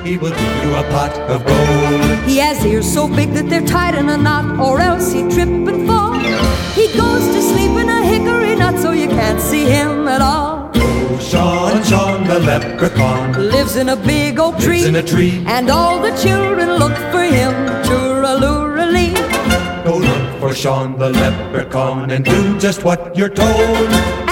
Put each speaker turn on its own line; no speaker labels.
he will give you a pot of gold.
He has ears so big that they're tied in a knot, or else he'd trip and fall. He goes to sleep in a hickory nut, so you can't see him at all.
Oh, Sean, Sean the leprechaun
lives in a big oak tree,
lives in a tree,
and all the children look for him. Tooraloorally.
Go look for Sean the leprechaun and do just what you're told.